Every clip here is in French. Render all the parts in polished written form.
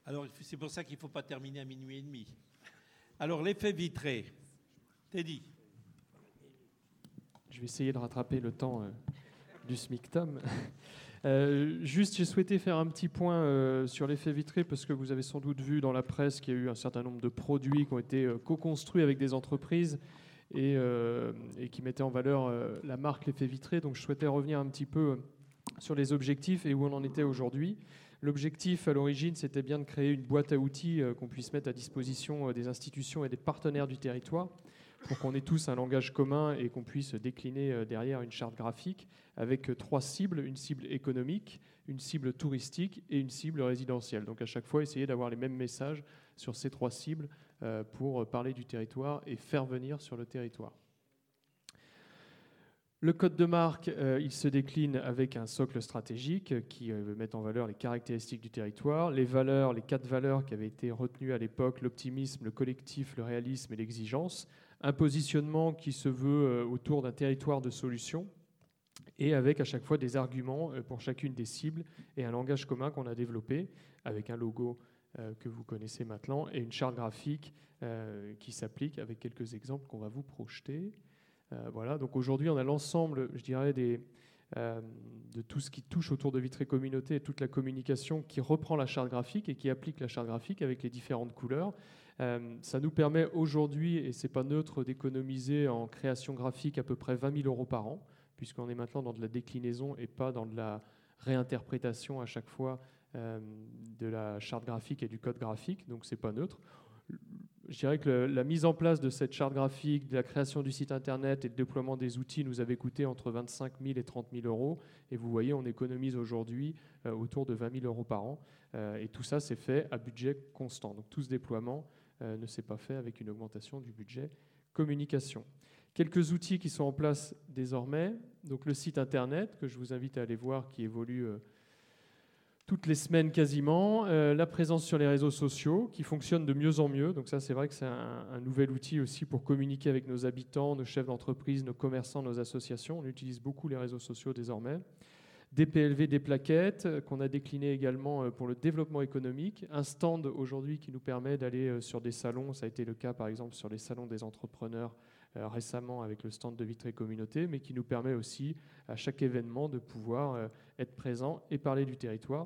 Alors, c'est pour ça qu'il ne faut pas terminer à minuit et demi. Alors, l'effet vitré. Teddy. Je vais essayer de rattraper le temps du SMICTOM. Juste, j'ai souhaité faire un petit point sur l'effet vitré parce que vous avez sans doute vu dans la presse qu'il y a eu un certain nombre de produits qui ont été co-construits avec des entreprises et qui mettaient en valeur la marque l'effet vitré. Donc, je souhaitais revenir un petit peu sur les objectifs et où on en était aujourd'hui. L'objectif à l'origine, c'était bien de créer une boîte à outils qu'on puisse mettre à disposition des institutions et des partenaires du territoire pour qu'on ait tous un langage commun et qu'on puisse décliner derrière une charte graphique avec 3 cibles, une cible économique, une cible touristique et une cible résidentielle. Donc à chaque fois, essayer d'avoir les mêmes messages sur ces 3 cibles pour parler du territoire et faire venir sur le territoire. Le code de marque, il se décline avec un socle stratégique qui met en valeur les caractéristiques du territoire, les valeurs, les 4 valeurs qui avaient été retenues à l'époque, l'optimisme, le collectif, le réalisme et l'exigence, un positionnement qui se veut autour d'un territoire de solutions et avec à chaque fois des arguments pour chacune des cibles et un langage commun qu'on a développé avec un logo que vous connaissez maintenant et une charte graphique qui s'applique avec quelques exemples qu'on va vous projeter. Voilà, donc aujourd'hui, on a l'ensemble, je dirais, de tout ce qui touche autour de Vitré Communauté et toute la communication qui reprend la charte graphique et qui applique la charte graphique avec les différentes couleurs. Ça nous permet aujourd'hui, et ce n'est pas neutre, d'économiser en création graphique à peu près 20 000 € par an, puisqu'on est maintenant dans de la déclinaison et pas dans de la réinterprétation à chaque fois de la charte graphique et du code graphique, donc ce n'est pas neutre. Je dirais que la mise en place de cette charte graphique, de la création du site internet et le déploiement des outils nous avait coûté entre 25 000 et 30 000 €. Et vous voyez, on économise aujourd'hui autour de 20 000 € par an. Et tout ça, c'est fait à budget constant. Donc tout ce déploiement ne s'est pas fait avec une augmentation du budget communication. Quelques outils qui sont en place désormais. Donc le site internet, que je vous invite à aller voir, qui évolue toutes les semaines quasiment, la présence sur les réseaux sociaux qui fonctionne de mieux en mieux. Donc ça, c'est vrai que c'est un nouvel outil aussi pour communiquer avec nos habitants, nos chefs d'entreprise, nos commerçants, nos associations. On utilise beaucoup les réseaux sociaux désormais. Des PLV, des plaquettes qu'on a déclinées également pour le développement économique. Un stand aujourd'hui qui nous permet d'aller sur des salons. Ça a été le cas par exemple sur les salons des entrepreneurs récemment avec le stand de Vitré Communauté, mais qui nous permet aussi à chaque événement de pouvoir être présent et parler du territoire.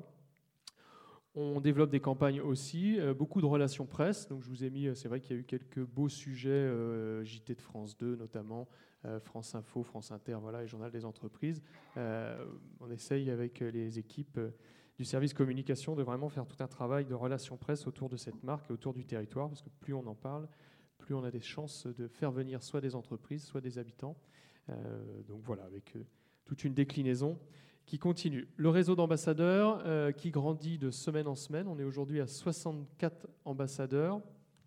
On développe des campagnes aussi, beaucoup de relations presse. Donc je vous ai mis, c'est vrai qu'il y a eu quelques beaux sujets, JT de France 2 notamment, France Info, France Inter, voilà, et Journal des entreprises. On essaye avec les équipes du service communication de vraiment faire tout un travail de relations presse autour de cette marque et autour du territoire, parce que plus on en parle, plus on a des chances de faire venir soit des entreprises, soit des habitants. Donc voilà, avec toute une déclinaison qui continue. Le réseau d'ambassadeurs qui grandit de semaine en semaine. On est aujourd'hui à 64 ambassadeurs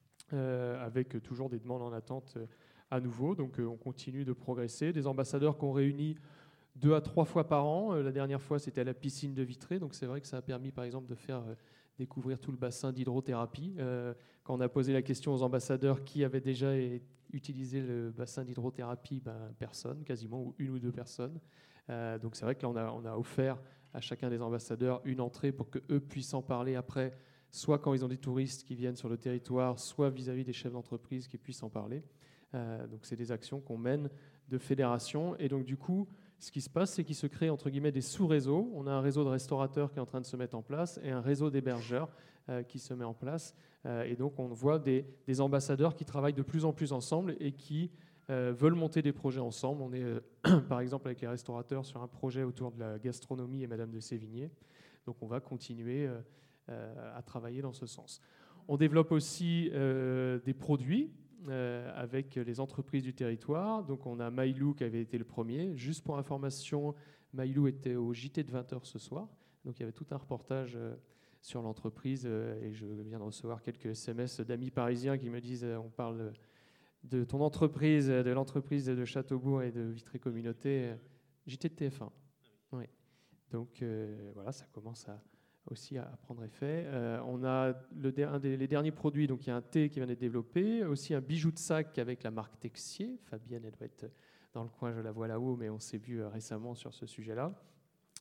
avec toujours des demandes en attente à nouveau. Donc on continue de progresser. Des ambassadeurs qu'on réunit 2 à 3 fois par an. La dernière fois, c'était à la piscine de Vitré. Donc c'est vrai que ça a permis, par exemple, de faire découvrir tout le bassin d'hydrothérapie. Quand on a posé la question aux ambassadeurs qui avaient déjà utilisé le bassin d'hydrothérapie, personne, quasiment, ou 1 ou 2 personnes. Donc c'est vrai que là, on a offert à chacun des ambassadeurs une entrée pour qu'eux puissent en parler après, soit quand ils ont des touristes qui viennent sur le territoire, soit vis-à-vis des chefs d'entreprise qui puissent en parler. Donc c'est des actions qu'on mène de fédération. Et donc du coup, ce qui se passe, c'est qu'il se crée entre guillemets des sous-réseaux. On a un réseau de restaurateurs qui est en train de se mettre en place et un réseau d'hébergeurs qui se met en place. Et donc on voit des ambassadeurs qui travaillent de plus en plus ensemble et qui veulent monter des projets ensemble. On est par exemple avec les restaurateurs sur un projet autour de la gastronomie et Madame de Sévigné. Donc on va continuer à travailler dans ce sens. On développe aussi des produits avec les entreprises du territoire. Donc on a Mailou qui avait été le premier. Juste pour information, Mailou était au JT de 20h ce soir. Donc il y avait tout un reportage sur l'entreprise et je viens de recevoir quelques SMS d'amis parisiens qui me disent on parle de ton entreprise, de l'entreprise de Châteaubourg et de Vitré Communauté, JT de TF1. Oui. Donc voilà, ça commence aussi à prendre effet. On a les derniers produits, donc il y a un thé qui vient d'être développé, aussi un bijou de sac avec la marque Texier. Fabienne, elle doit être dans le coin, je la vois là-haut, mais on s'est vu récemment sur ce sujet-là.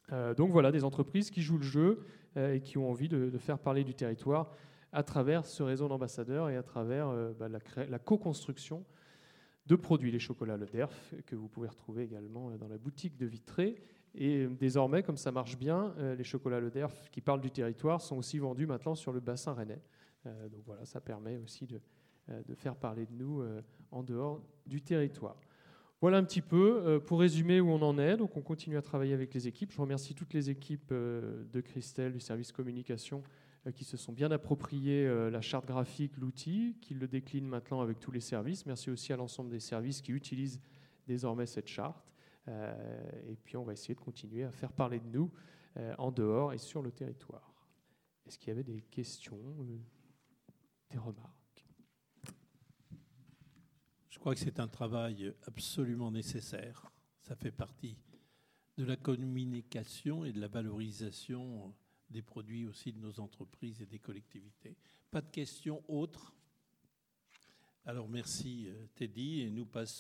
Donc voilà, des entreprises qui jouent le jeu et qui ont envie de faire parler du territoire à travers ce réseau d'ambassadeurs et à travers la co-construction de produits. Les chocolats Le Derf, que vous pouvez retrouver également dans la boutique de Vitré. Et désormais, comme ça marche bien, les chocolats Le Derf qui parlent du territoire sont aussi vendus maintenant sur le bassin rennais. Donc voilà, ça permet aussi de faire parler de nous en dehors du territoire. Voilà un petit peu pour résumer où on en est. Donc on continue à travailler avec les équipes. Je remercie toutes les équipes de Christelle, du service communication, qui se sont bien appropriés la charte graphique, l'outil, qui le déclinent maintenant avec tous les services. Merci aussi à l'ensemble des services qui utilisent désormais cette charte. Et puis on va essayer de continuer à faire parler de nous en dehors et sur le territoire. Est-ce qu'il y avait des questions, des remarques ? Je crois que c'est un travail absolument nécessaire. Ça fait partie de la communication et de la valorisation des produits aussi de nos entreprises et des collectivités. Pas de questions autres ? Alors merci Teddy, et nous passons